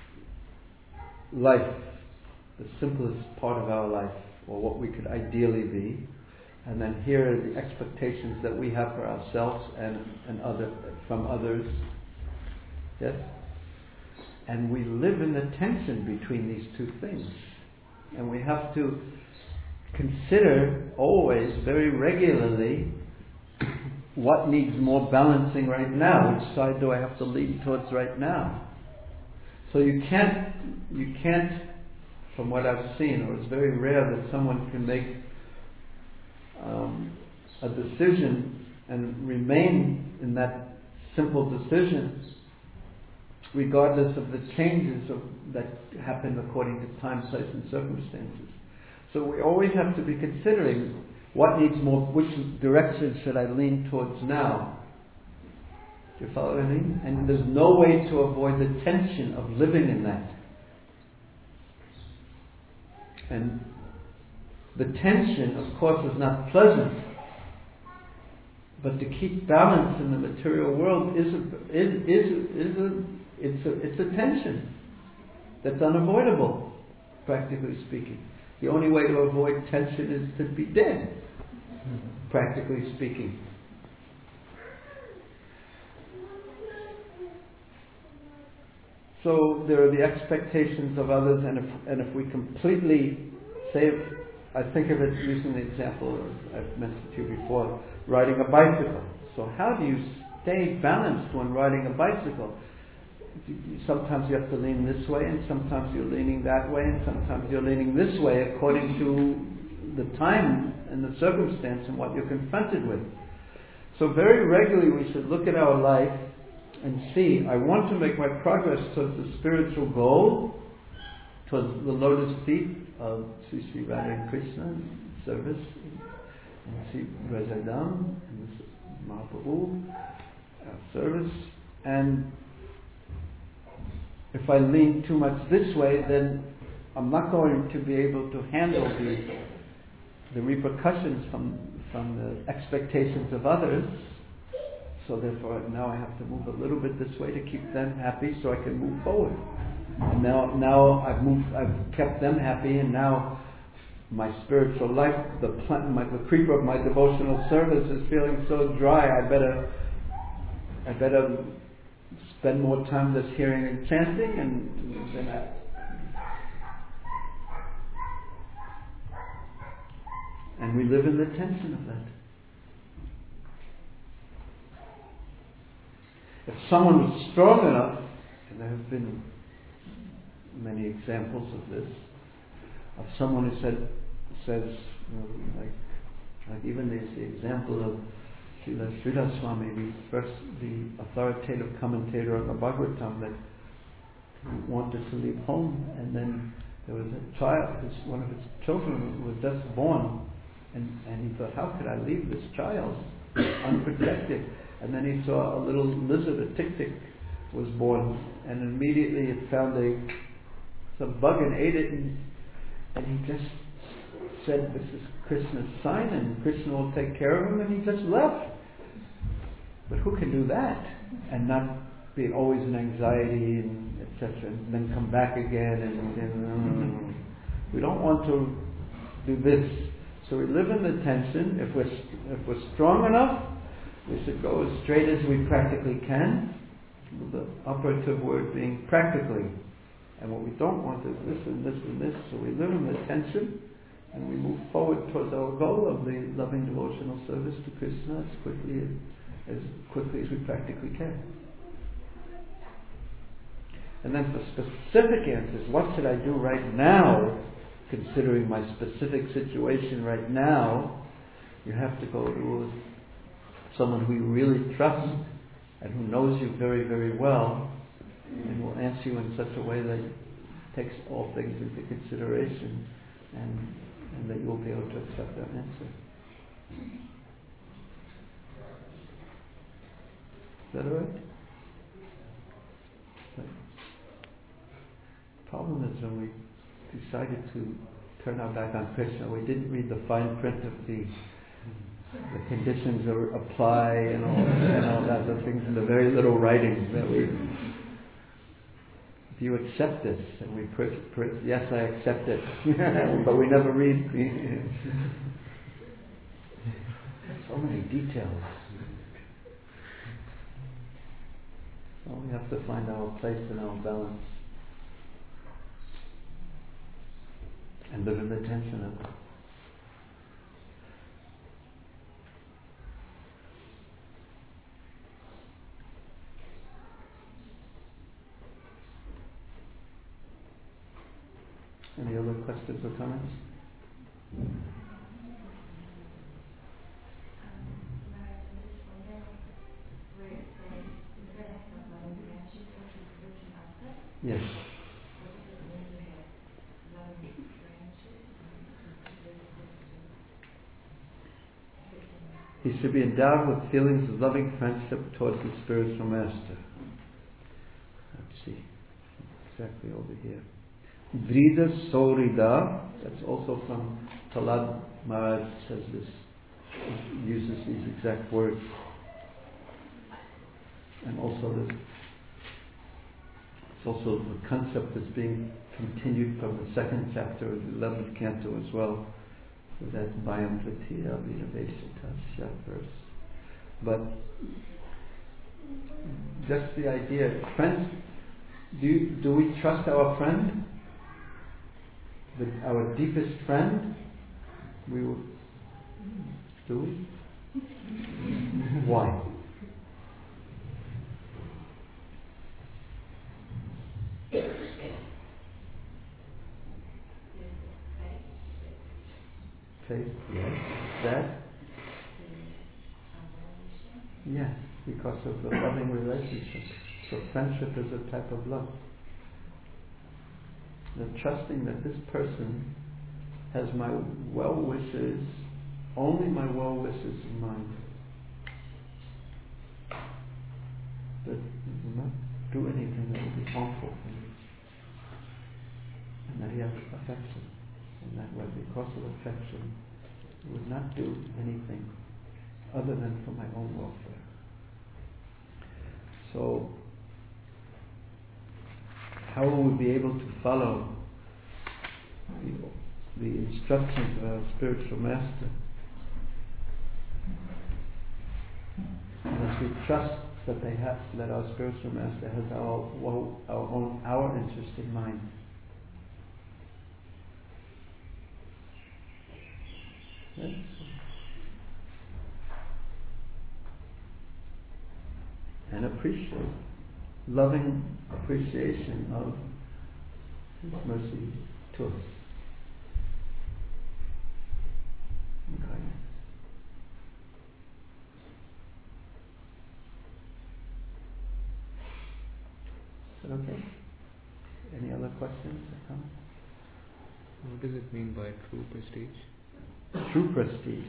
life, the simplest part of our life, or what we could ideally be, and then here are the expectations that we have for ourselves and, and other from others. Yes? And we live in the tension between these two things. And we have to consider always, very regularly, what needs more balancing right now. Which side do I have to lean towards right now? So you can't, you can't, from what I've seen, or it's very rare that someone can make um, a decision and remain in that simple decision, regardless of the changes of, that happen according to time, place, and circumstances. So we always have to be considering what needs more, which direction should I lean towards now? Do you follow what I mean? And there's no way to avoid the tension of living in that. And the tension, of course, is not pleasant. But to keep balance in the material world is a, is is is a it's a it's a tension that's unavoidable, practically speaking. The only way to avoid tension is to be dead. practically speaking. So there are the expectations of others, and if and if we completely say, if, I think of it using the example I've mentioned to you before, riding a bicycle. So how do you stay balanced when riding a bicycle? Sometimes you have to lean this way, and sometimes you're leaning that way, and sometimes you're leaning this way according to the time and the circumstance and what you're confronted with. So very regularly we should look at our life and see, I want to make my progress towards the spiritual goal, towards the lotus feet of Sri Sri Radha and Krishna service, and Sri Razadam and Mahaprabhu service. And if I lean too much this way, then I'm not going to be able to handle the the repercussions from from the expectations of others. So therefore, now I have to move a little bit this way to keep them happy, so I can move forward. And now, now I've moved, I've kept them happy, and now my spiritual life, the plant, my, the creeper of my devotional service is feeling so dry. I better, I better spend more time just hearing and chanting, and then I, and we live in the tension of that. If someone was strong enough, and there have been many examples of this, of someone who said, says, you know, like, like even there's the example of Srila Sridhar Swami, the first, the authoritative commentator on the Bhagavatam, that wanted to leave home, and then there was a child, his, one of his children was just born, and, and he thought, how could I leave this child unprotected? And then he saw a little lizard, a tick-tick, was born, and immediately it found a some bug and ate it, and, and he just said, this is Krishna's sign, and Krishna will take care of him, and he just left. But who can do that and not be always in anxiety and et cetera, and then come back again and, and uh, we don't want to do this. So we live in the tension. If we're if we're strong enough, we should go as straight as we practically can, with the operative word being practically. And what we don't want is this and this and this. So we live in the tension, and we move forward towards our goal of the loving devotional service to Krishna as quickly as, as quickly as we practically can. And then for specific answers, what should I do right now, considering my specific situation right now, you have to go to someone who you really trust and who knows you very, very well, and will answer you in such a way that takes all things into consideration, and, and that you'll be able to accept that answer. Is that all right? The problem is when we decided to turn our back on Krishna, we didn't read the fine print of the the conditions are apply and all, and all that, the things in the very little writing that we, if you accept this, and we put, put yes, I accept it, but we never read so many details. So we have to find our place and our balance and live in the tension of it. Any other questions or comments? Yes. He should be endowed with feelings of loving friendship towards the spiritual master. Let's see. Exactly over here. Vrida Saurida, that's also from Prahlad Maharaj, says this, uses these exact words. And also this, it's also the concept that's being continued from the second chapter of the eleventh canto as well. with that Bhayam Pratiya Vinavesita verse. But just the idea, friends, do you, do we trust our friend? The, our deepest friend? We will, do we? Why? Faith, yes. That? Yes, because of the loving relationship. So friendship is a type of love. The trusting that this person has my well wishes, only my well wishes in mind. That he will not do anything that will be harmful for me. And that he has affection. In that way, because of affection, he would not do anything other than for my own welfare. So, how will we be able to follow the, the instructions of our spiritual master? Unless we trust that they have, that our spiritual master has our our own our interest in mind. Yes. And appreciate, loving appreciation of His mercy to us. Okay. Is that okay? Any other questions or comments? What does it mean by true prestige? True prestige.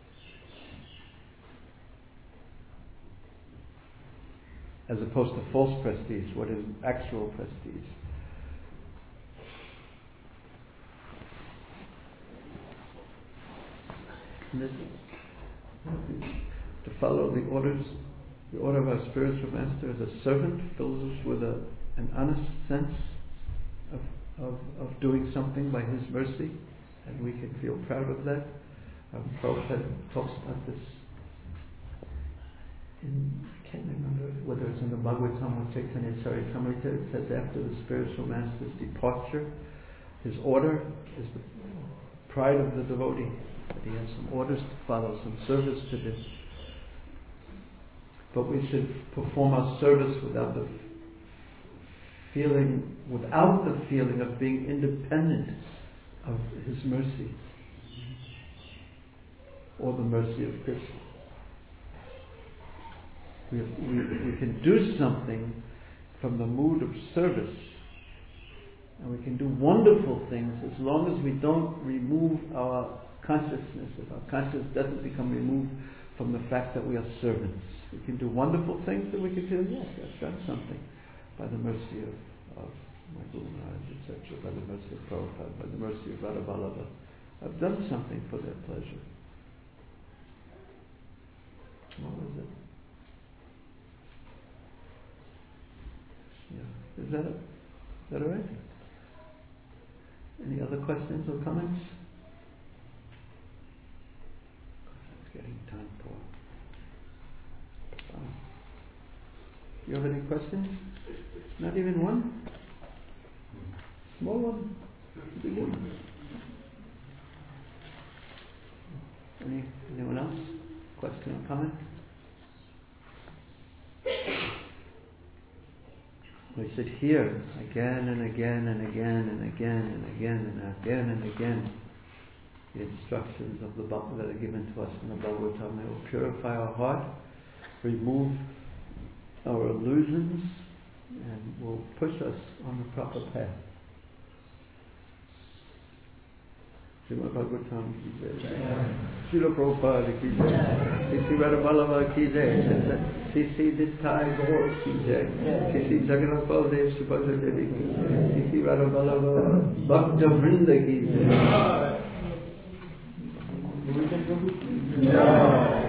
As opposed to false prestige, what is actual prestige? And this is to follow the orders, the order of our spiritual master as a servant fills us with a, an honest sense of, of, of doing something by His mercy, and we can feel proud of that. Um, Prabhupada talks about this in, I can't remember whether it's in the Bhagavatam or Chaitanya Charitamrita. It says after the spiritual master's departure, his order is the pride of the devotee, that he has some orders to follow, some service to do. But we should perform our service without the feeling, without the feeling of being independent of His mercy or the mercy of Krishna. We, we, we can do something from the mood of service, and we can do wonderful things as long as we don't remove our consciousness, if our consciousness doesn't become removed from the fact that we are servants. We can do wonderful things and we can feel, yes, I've done something by the mercy of, of my Guru Maharaj, et cetera, by the mercy of Prabhupada, by the mercy of Radha Vallabha. I've done something for their pleasure. What was it? Yeah. Is that it? Is that all right? Any other questions or comments? It's getting time for. Um, you have any questions? Not even one? Small one? Big one? Any, anyone else? Question or comment? We should hear again and again and again and again and again and again and again the instructions of the Bhakti that are given to us in the Bhagavatam. They will purify our heart, remove our illusions, and will push us on the proper path. Srimad Bhagavatam ki jai. Srila Prabhupada ki jai. Sri Radha Vallabha ki jai. Sri Dittai Gaur ki jai. Sri Jagannath Baldev Subhadra Devi ki jai. Sri Radha Vallabha Bhakta Vrinda ki jai.